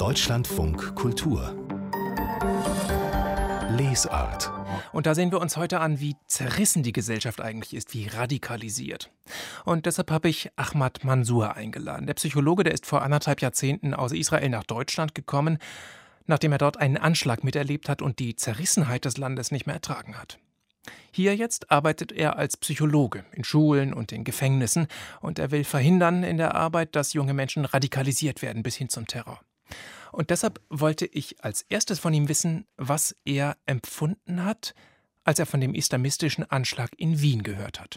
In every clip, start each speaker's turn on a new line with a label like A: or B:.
A: Deutschlandfunk Kultur Lesart.
B: Und da sehen wir uns heute an, wie zerrissen die Gesellschaft eigentlich ist, wie radikalisiert. Und deshalb habe ich Ahmad Mansour eingeladen. Der Psychologe, der ist vor 1,5 Jahrzehnten aus Israel nach Deutschland gekommen, nachdem er dort einen Anschlag miterlebt hat und die Zerrissenheit des Landes nicht mehr ertragen hat. Hier jetzt arbeitet er als Psychologe in Schulen und in Gefängnissen und er will verhindern in der Arbeit, dass junge Menschen radikalisiert werden bis hin zum Terror. Und deshalb wollte ich als erstes von ihm wissen, was er empfunden hat, als er von dem islamistischen Anschlag in Wien gehört hat.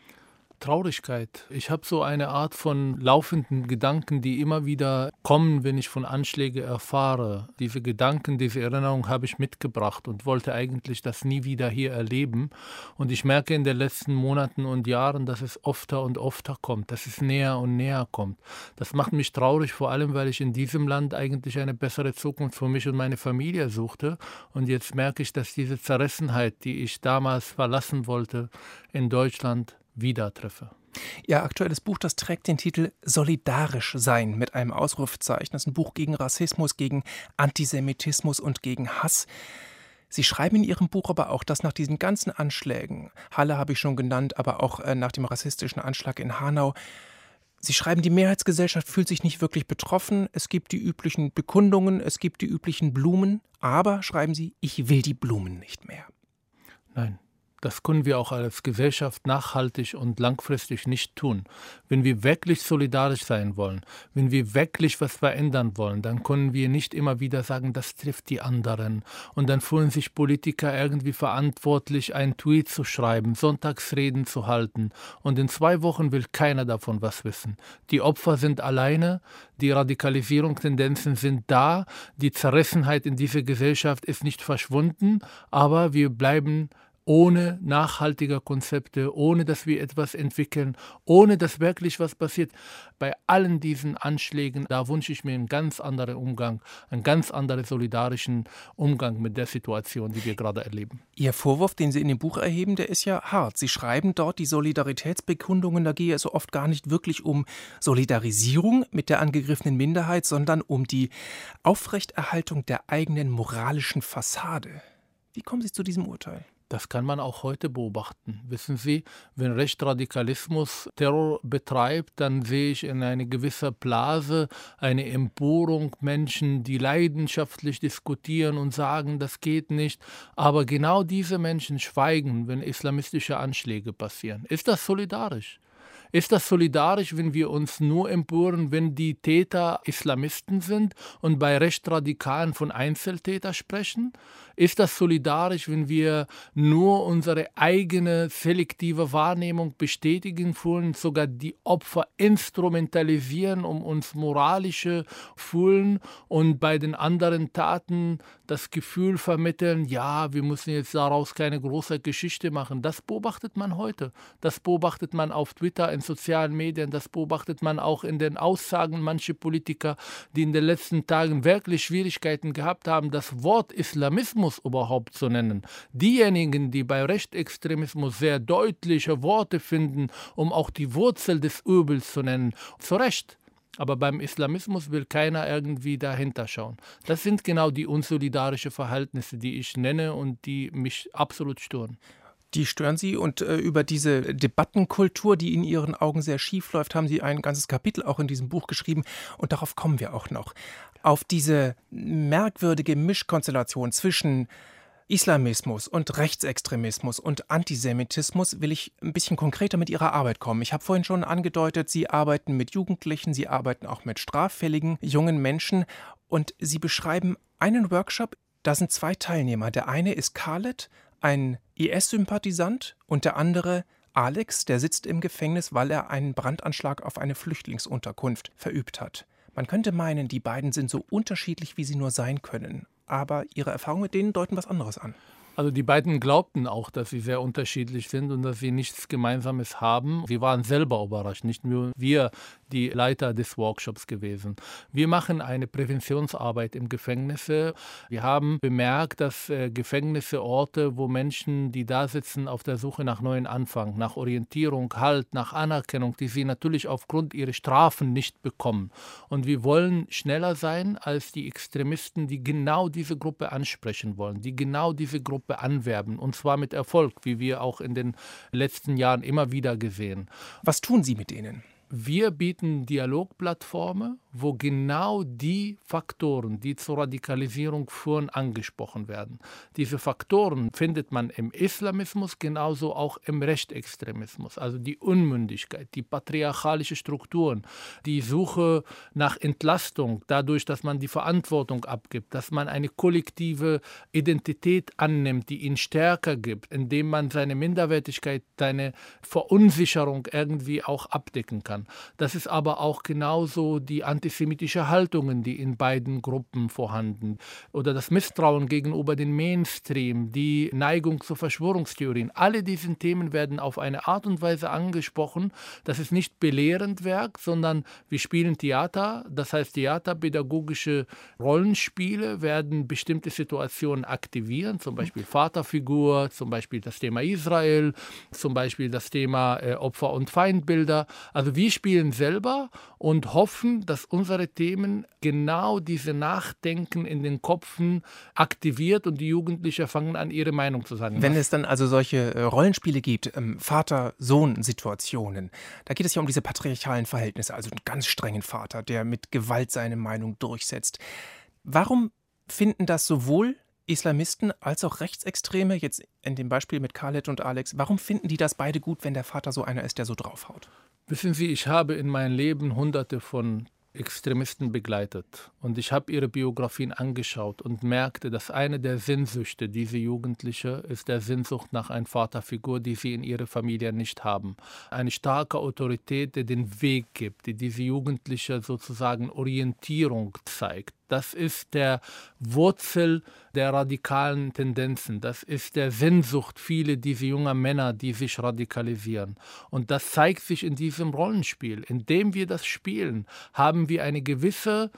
C: Traurigkeit. Ich habe so eine Art von laufenden Gedanken, die immer wieder kommen, wenn ich von Anschlägen erfahre. Diese Gedanken, diese Erinnerung habe ich mitgebracht und wollte eigentlich das nie wieder hier erleben. Und ich merke in den letzten Monaten und Jahren, dass es öfter und öfter kommt, dass es näher und näher kommt. Das macht mich traurig, vor allem, weil ich in diesem Land eigentlich eine bessere Zukunft für mich und meine Familie suchte. Und jetzt merke ich, dass diese Zerrissenheit, die ich damals verlassen wollte, in Deutschland wieder treffe.
B: Ihr aktuelles Buch, das trägt den Titel Solidarisch sein mit einem Ausrufezeichen. Das ist ein Buch gegen Rassismus, gegen Antisemitismus und gegen Hass. Sie schreiben in Ihrem Buch aber auch, dass nach diesen ganzen Anschlägen, Halle habe ich schon genannt, aber auch nach dem rassistischen Anschlag in Hanau, Sie schreiben, die Mehrheitsgesellschaft fühlt sich nicht wirklich betroffen. Es gibt die üblichen Bekundungen, es gibt die üblichen Blumen. Aber, schreiben Sie, ich will die Blumen nicht mehr.
C: Nein. Das können wir auch als Gesellschaft nachhaltig und langfristig nicht tun. Wenn wir wirklich solidarisch sein wollen, wenn wir wirklich was verändern wollen, dann können wir nicht immer wieder sagen, das trifft die anderen. Und dann fühlen sich Politiker irgendwie verantwortlich, einen Tweet zu schreiben, Sonntagsreden zu halten. Und in 2 Wochen will keiner davon was wissen. Die Opfer sind alleine, die Radikalisierungstendenzen sind da, die Zerrissenheit in dieser Gesellschaft ist nicht verschwunden, aber wir bleiben ohne nachhaltige Konzepte, ohne dass wir etwas entwickeln, ohne dass wirklich was passiert. Bei allen diesen Anschlägen, da wünsche ich mir einen ganz anderen Umgang, einen ganz anderen solidarischen Umgang mit der Situation, die wir gerade erleben.
B: Ihr Vorwurf, den Sie in dem Buch erheben, der ist ja hart. Sie schreiben dort, die Solidaritätsbekundungen, da gehe es so oft gar nicht wirklich um Solidarisierung mit der angegriffenen Minderheit, sondern um die Aufrechterhaltung der eigenen moralischen Fassade. Wie kommen Sie zu diesem Urteil?
C: Das kann man auch heute beobachten. Wissen Sie, wenn Rechtsradikalismus Terror betreibt, dann sehe ich in einer gewissen Blase eine Empörung, Menschen, die leidenschaftlich diskutieren und sagen, das geht nicht. Aber genau diese Menschen schweigen, wenn islamistische Anschläge passieren. Ist das solidarisch? Ist das solidarisch, wenn wir uns nur empören, wenn die Täter Islamisten sind und bei Rechtsradikalen von Einzeltätern sprechen? Ist das solidarisch, wenn wir nur unsere eigene selektive Wahrnehmung bestätigen wollen, sogar die Opfer instrumentalisieren, um uns moralische fühlen und bei den anderen Taten das Gefühl vermitteln, ja, wir müssen jetzt daraus keine große Geschichte machen. Das beobachtet man heute. Das beobachtet man auf Twitter, in sozialen Medien, das beobachtet man auch in den Aussagen mancher Politiker, die in den letzten Tagen wirklich Schwierigkeiten gehabt haben, das Wort Islamismus überhaupt zu nennen. Diejenigen, die bei Rechtsextremismus sehr deutliche Worte finden, um auch die Wurzel des Übels zu nennen, zu Recht. Aber beim Islamismus will keiner irgendwie dahinter schauen. Das sind genau die unsolidarischen Verhältnisse, die ich nenne und die mich absolut stören.
B: Die stören Sie und über diese Debattenkultur, die in Ihren Augen sehr schief läuft, haben Sie ein ganzes Kapitel auch in diesem Buch geschrieben und darauf kommen wir auch noch. Auf diese merkwürdige Mischkonstellation zwischen Islamismus und Rechtsextremismus und Antisemitismus will ich ein bisschen konkreter mit Ihrer Arbeit kommen. Ich habe vorhin schon angedeutet, Sie arbeiten mit Jugendlichen, Sie arbeiten auch mit straffälligen jungen Menschen und Sie beschreiben einen Workshop, da sind 2 Teilnehmer. Der eine ist Khaled, ein IS-Sympathisant, und der andere Alex, der sitzt im Gefängnis, weil er einen Brandanschlag auf eine Flüchtlingsunterkunft verübt hat. Man könnte meinen, die beiden sind so unterschiedlich, wie sie nur sein können. Aber Ihre Erfahrungen mit denen deuten was anderes an.
C: Also die beiden glaubten auch, dass sie sehr unterschiedlich sind und dass sie nichts Gemeinsames haben. Sie waren selber überrascht, nicht nur wir, die Leiter des Workshops gewesen. Wir machen eine Präventionsarbeit im Gefängnisse. Wir haben bemerkt, dass Gefängnisse Orte, wo Menschen, die da sitzen, auf der Suche nach neuen Anfang, nach Orientierung, Halt, nach Anerkennung, die sie natürlich aufgrund ihrer Strafen nicht bekommen. Und wir wollen schneller sein als die Extremisten, die genau diese Gruppe ansprechen wollen, die genau diese Gruppe anwerben, und zwar mit Erfolg, wie wir auch in den letzten Jahren immer wieder gesehen.
B: Was tun Sie mit denen?
C: Wir bieten Dialogplattformen, wo genau die Faktoren, die zur Radikalisierung führen, angesprochen werden. Diese Faktoren findet man im Islamismus, genauso auch im Rechtsextremismus. Also die Unmündigkeit, die patriarchalische Strukturen, die Suche nach Entlastung, dadurch, dass man die Verantwortung abgibt, dass man eine kollektive Identität annimmt, die ihn stärker gibt, indem man seine Minderwertigkeit, seine Verunsicherung irgendwie auch abdecken kann. Das ist aber auch genauso die antisemitische Haltungen, die in beiden Gruppen vorhanden, oder das Misstrauen gegenüber dem Mainstream, die Neigung zu Verschwörungstheorien. Alle diese Themen werden auf eine Art und Weise angesprochen, dass es nicht belehrend wirkt, sondern wir spielen Theater, das heißt theaterpädagogische Rollenspiele werden bestimmte Situationen aktivieren, zum Beispiel Vaterfigur, zum Beispiel das Thema Israel, zum Beispiel das Thema Opfer- und Feindbilder. Also wir spielen selber und hoffen, dass unsere Themen genau diese Nachdenken in den Köpfen aktiviert und die Jugendlichen fangen an, ihre Meinung zu sagen.
B: Wenn es dann also solche Rollenspiele gibt, Vater-Sohn-Situationen, da geht es ja um diese patriarchalen Verhältnisse, also einen ganz strengen Vater, der mit Gewalt seine Meinung durchsetzt. Warum finden das sowohl Islamisten als auch Rechtsextreme, jetzt in dem Beispiel mit Khaled und Alex, warum finden die das beide gut, wenn der Vater so einer ist, der so draufhaut?
C: Wissen Sie, ich habe in meinem Leben Hunderte von Extremisten begleitet und ich habe ihre Biografien angeschaut und merkte, dass eine der Sehnsüchte dieser Jugendliche ist der Sehnsucht nach einer Vaterfigur, die sie in ihrer Familie nicht haben. Eine starke Autorität, die den Weg gibt, die diese Jugendliche sozusagen Orientierung zeigt. Das ist der Wurzel der radikalen Tendenzen. Das ist der Sehnsucht vieler dieser jungen Männer, die sich radikalisieren. Und das zeigt sich in diesem Rollenspiel. Indem wir das spielen, haben wir eine gewisse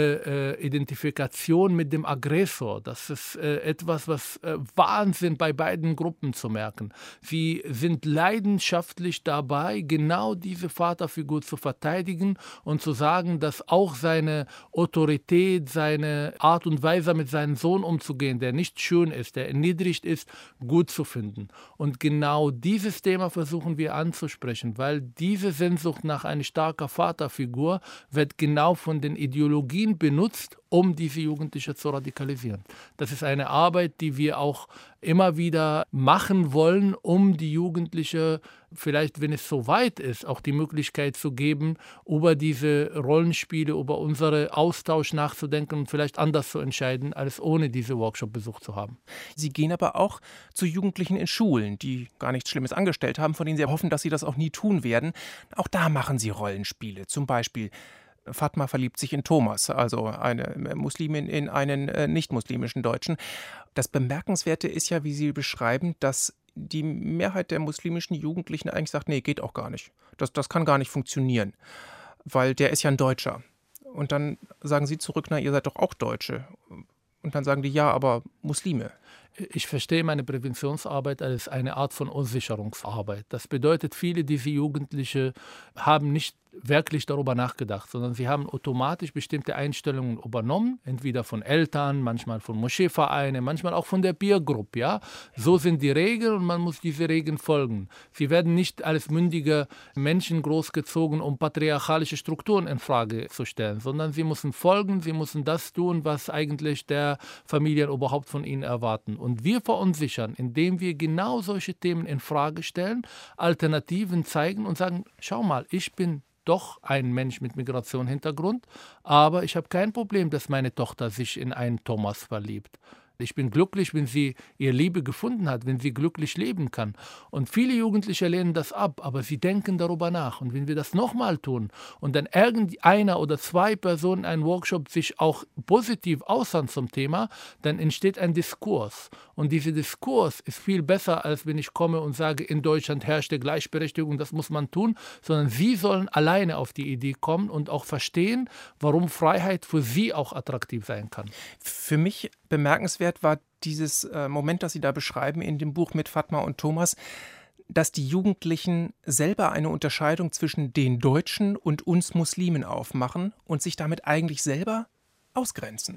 C: Identifikation mit dem Aggressor. Das ist etwas, was Wahnsinn bei beiden Gruppen zu merken. Sie sind leidenschaftlich dabei, genau diese Vaterfigur zu verteidigen und zu sagen, dass auch seine Autorität, seine Art und Weise, mit seinem Sohn umzugehen, der nicht schön ist, der erniedrigt ist, gut zu finden. Und genau dieses Thema versuchen wir anzusprechen, weil diese Sehnsucht nach einer starken Vaterfigur wird genau von den Ideologien benutzt, um diese Jugendlichen zu radikalisieren. Das ist eine Arbeit, die wir auch immer wieder machen wollen, um die Jugendlichen, vielleicht wenn es so weit ist, auch die Möglichkeit zu geben, über diese Rollenspiele, über unseren Austausch nachzudenken und vielleicht anders zu entscheiden, als ohne diese Workshop-Besuch zu haben.
B: Sie gehen aber auch zu Jugendlichen in Schulen, die gar nichts Schlimmes angestellt haben, von denen Sie hoffen, dass sie das auch nie tun werden. Auch da machen Sie Rollenspiele, zum Beispiel Fatma verliebt sich in Thomas, also eine Muslimin in einen nicht-muslimischen Deutschen. Das Bemerkenswerte ist ja, wie Sie beschreiben, dass die Mehrheit der muslimischen Jugendlichen eigentlich sagt, nee, geht auch gar nicht. Das kann gar nicht funktionieren, weil der ist ja ein Deutscher. Und dann sagen Sie zurück, na, ihr seid doch auch Deutsche. Und dann sagen die, ja, aber Muslime.
C: Ich verstehe meine Präventionsarbeit als eine Art von Aussicherungsarbeit. Das bedeutet, viele dieser Jugendlichen haben nicht wirklich darüber nachgedacht, sondern sie haben automatisch bestimmte Einstellungen übernommen, entweder von Eltern, manchmal von Moscheevereinen, manchmal auch von der Peergroup. Ja? So sind die Regeln und man muss diese Regeln folgen. Sie werden nicht als mündige Menschen großgezogen, um patriarchalische Strukturen in Frage zu stellen, sondern sie müssen folgen, sie müssen das tun, was eigentlich der Familien überhaupt von ihnen erwarten. Und wir verunsichern, indem wir genau solche Themen in Frage stellen, Alternativen zeigen und sagen, schau mal, ich bin doch ein Mensch mit Migrationshintergrund, aber ich habe kein Problem, dass meine Tochter sich in einen Thomas verliebt. Ich bin glücklich, wenn sie ihre Liebe gefunden hat, wenn sie glücklich leben kann. Und viele Jugendliche lehnen das ab, aber sie denken darüber nach. Und wenn wir das nochmal tun und dann irgendeiner oder zwei Personen in einem Workshop sich auch positiv äußern zum Thema, dann entsteht ein Diskurs. Und dieser Diskurs ist viel besser, als wenn ich komme und sage, in Deutschland herrscht Gleichberechtigung, das muss man tun, sondern sie sollen alleine auf die Idee kommen und auch verstehen, warum Freiheit für sie auch attraktiv sein kann.
B: Für mich bemerkenswert war dieses Moment, das Sie da beschreiben in dem Buch mit Fatma und Thomas, dass die Jugendlichen selber eine Unterscheidung zwischen den Deutschen und uns Muslimen aufmachen und sich damit eigentlich selber ausgrenzen.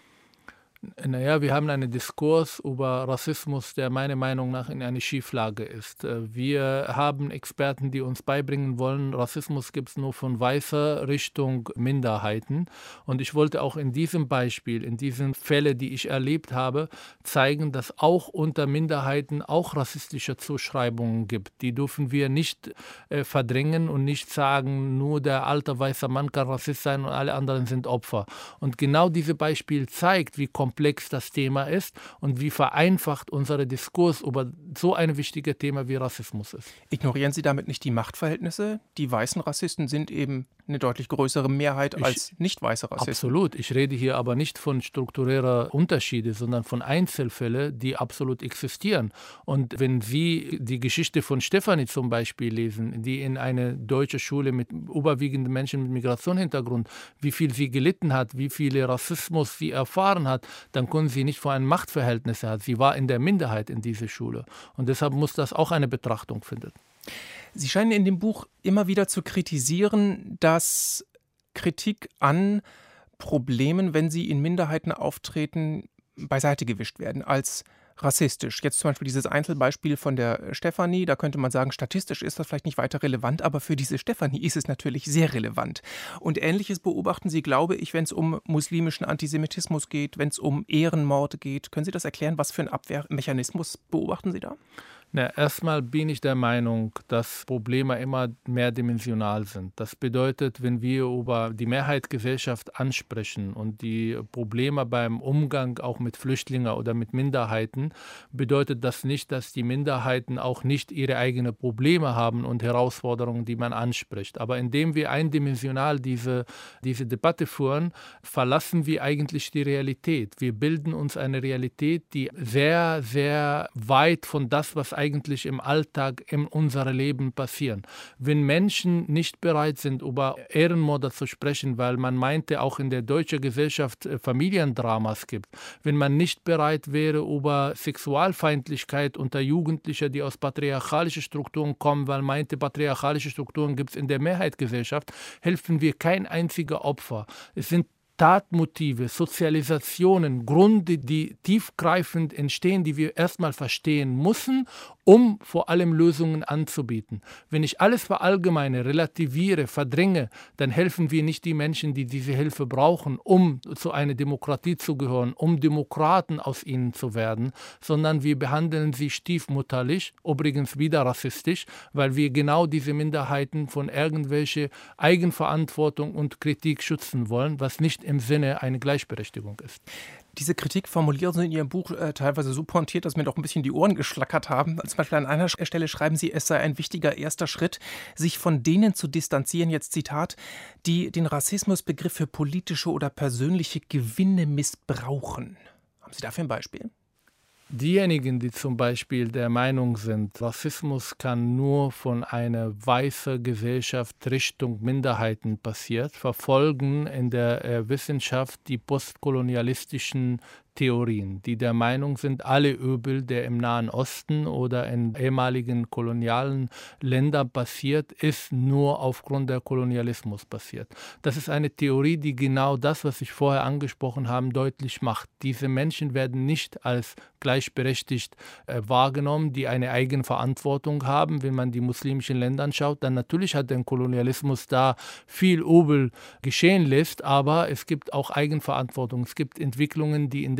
C: Naja, wir haben einen Diskurs über Rassismus, der meiner Meinung nach in einer Schieflage ist. Wir haben Experten, die uns beibringen wollen, Rassismus gibt es nur von Weißer Richtung Minderheiten. Und ich wollte auch in diesem Beispiel, in diesen Fällen, die ich erlebt habe, zeigen, dass auch unter Minderheiten auch rassistische Zuschreibungen gibt. Die dürfen wir nicht verdrängen und nicht sagen, nur der alte weiße Mann kann Rassist sein und alle anderen sind Opfer. Und genau dieses Beispiel zeigt, wie komplex das Thema ist und wie vereinfacht unser Diskurs über so ein wichtiges Thema wie Rassismus ist.
B: Ignorieren Sie damit nicht die Machtverhältnisse? Die weißen Rassisten sind eben eine deutlich größere Mehrheit als nicht weiße Rassisten.
C: Absolut. Ich rede hier aber nicht von struktureller Unterschiede, sondern von Einzelfällen, die absolut existieren. Und wenn Sie die Geschichte von Stefanie zum Beispiel lesen, die in eine deutsche Schule mit überwiegenden Menschen mit Migrationshintergrund, wie viel sie gelitten hat, wie viel Rassismus sie erfahren hat, dann können Sie nicht von einem Machtverhältnis haben. Sie war in der Minderheit in dieser Schule. Und deshalb muss das auch eine Betrachtung finden.
B: Sie scheinen in dem Buch immer wieder zu kritisieren, dass Kritik an Problemen, wenn sie in Minderheiten auftreten, beiseite gewischt werden als rassistisch. Jetzt zum Beispiel dieses Einzelbeispiel von der Stefanie, da könnte man sagen, statistisch ist das vielleicht nicht weiter relevant, aber für diese Stefanie ist es natürlich sehr relevant. Und Ähnliches beobachten Sie, glaube ich, wenn es um muslimischen Antisemitismus geht, wenn es um Ehrenmorde geht. Können Sie das erklären? Was für einen Abwehrmechanismus beobachten Sie da?
C: Na, erstmal bin ich der Meinung, dass Probleme immer mehrdimensional sind. Das bedeutet, wenn wir über die Mehrheitsgesellschaft ansprechen und die Probleme beim Umgang auch mit Flüchtlingen oder mit Minderheiten, bedeutet das nicht, dass die Minderheiten auch nicht ihre eigenen Probleme haben und Herausforderungen, die man anspricht. Aber indem wir eindimensional diese Debatte führen, verlassen wir eigentlich die Realität. Wir bilden uns eine Realität, die sehr, sehr weit von das, was eigentlich im Alltag in unserem Leben passieren. Wenn Menschen nicht bereit sind, über Ehrenmorde zu sprechen, weil man meinte, auch in der deutschen Gesellschaft Familiendramas gibt, wenn man nicht bereit wäre, über Sexualfeindlichkeit unter Jugendlichen, die aus patriarchalischen Strukturen kommen, weil meinte, patriarchalische Strukturen gibt es in der Mehrheitsgesellschaft, helfen wir kein einziger Opfer. Es sind Tatmotive, Sozialisationen, Gründe, die tiefgreifend entstehen, die wir erstmal verstehen müssen, um vor allem Lösungen anzubieten. Wenn ich alles verallgemeine, relativiere, verdränge, dann helfen wir nicht die Menschen, die diese Hilfe brauchen, um zu einer Demokratie zu gehören, um Demokraten aus ihnen zu werden, sondern wir behandeln sie stiefmütterlich, übrigens wieder rassistisch, weil wir genau diese Minderheiten von irgendwelcher Eigenverantwortung und Kritik schützen wollen, was nicht im Sinne einer Gleichberechtigung ist.
B: Diese Kritik formulieren Sie in Ihrem Buch teilweise so pointiert, dass mir doch ein bisschen die Ohren geschlackert haben. Zum Beispiel an einer Stelle schreiben Sie, es sei ein wichtiger erster Schritt, sich von denen zu distanzieren, jetzt Zitat, die den Rassismusbegriff für politische oder persönliche Gewinne missbrauchen. Haben Sie dafür ein Beispiel?
C: Diejenigen, die zum Beispiel der Meinung sind, Rassismus kann nur von einer weißen Gesellschaft Richtung Minderheiten passiert, verfolgen in der Wissenschaft die postkolonialistischen Theorien, die der Meinung sind, alle Übel, der im Nahen Osten oder in ehemaligen kolonialen Ländern passiert, ist nur aufgrund der Kolonialismus passiert. Das ist eine Theorie, die genau das, was ich vorher angesprochen habe, deutlich macht. Diese Menschen werden nicht als gleichberechtigt wahrgenommen, die eine eigene Verantwortung haben. Wenn man die muslimischen Länder anschaut, dann natürlich hat der Kolonialismus da viel Übel geschehen lässt, aber es gibt auch Eigenverantwortung. Es gibt Entwicklungen, die in den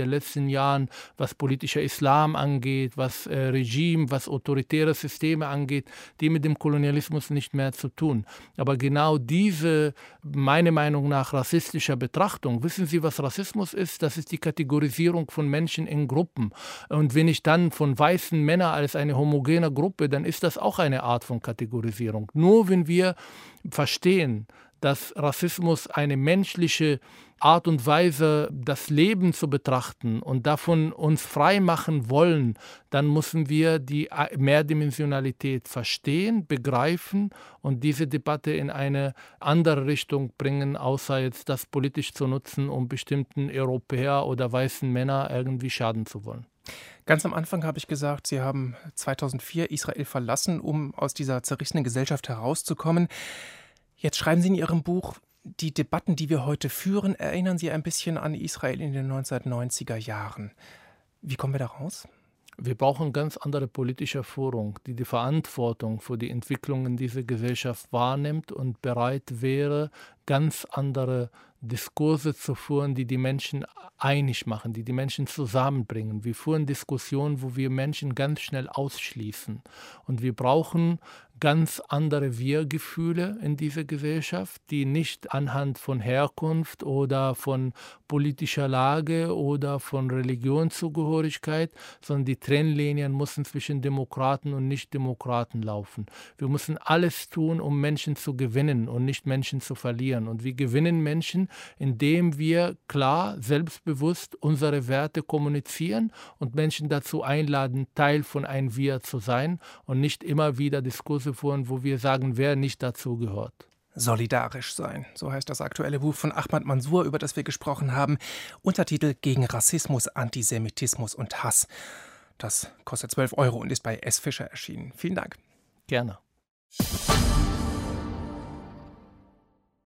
C: den letzten Jahren, was politischer Islam angeht, was Regime, was autoritäre Systeme angeht, die mit dem Kolonialismus nicht mehr zu tun. Aber genau diese, meiner Meinung nach, rassistischer Betrachtung, wissen Sie, was Rassismus ist? Das ist die Kategorisierung von Menschen in Gruppen. Und wenn ich dann von weißen Männern als eine homogene Gruppe, dann ist das auch eine Art von Kategorisierung. Nur wenn wir verstehen, dass Rassismus eine menschliche Art und Weise, das Leben zu betrachten und davon uns frei machen wollen, dann müssen wir die Mehrdimensionalität verstehen, begreifen und diese Debatte in eine andere Richtung bringen, außer jetzt das politisch zu nutzen, um bestimmten Europäer oder weißen Männern irgendwie schaden zu wollen.
B: Ganz am Anfang habe ich gesagt, Sie haben 2004 Israel verlassen, um aus dieser zerrissenen Gesellschaft herauszukommen. Jetzt schreiben Sie in Ihrem Buch, die Debatten, die wir heute führen, erinnern Sie ein bisschen an Israel in den 1990er Jahren. Wie kommen wir da raus?
C: Wir brauchen ganz andere politische Führung, die die Verantwortung für die Entwicklung in dieser Gesellschaft wahrnimmt und bereit wäre, ganz andere Diskurse zu führen, die die Menschen einig machen, die die Menschen zusammenbringen. Wir führen Diskussionen, wo wir Menschen ganz schnell ausschließen. Und wir brauchen ganz andere Wir-Gefühle in dieser Gesellschaft, die nicht anhand von Herkunft oder von politischer Lage oder von Religionszugehörigkeit, sondern die Trennlinien müssen zwischen Demokraten und Nicht-Demokraten laufen. Wir müssen alles tun, um Menschen zu gewinnen und nicht Menschen zu verlieren. Und wir gewinnen Menschen, indem wir klar, selbstbewusst unsere Werte kommunizieren und Menschen dazu einladen, Teil von einem Wir zu sein und nicht immer wieder Diskurse führen, wo wir sagen, wer nicht dazu gehört.
B: Solidarisch sein, so heißt das aktuelle Buch von Ahmad Mansour, über das wir gesprochen haben. Untertitel Gegen Rassismus, Antisemitismus und Hass. Das kostet 12 € und ist bei S. Fischer erschienen. Vielen Dank.
C: Gerne.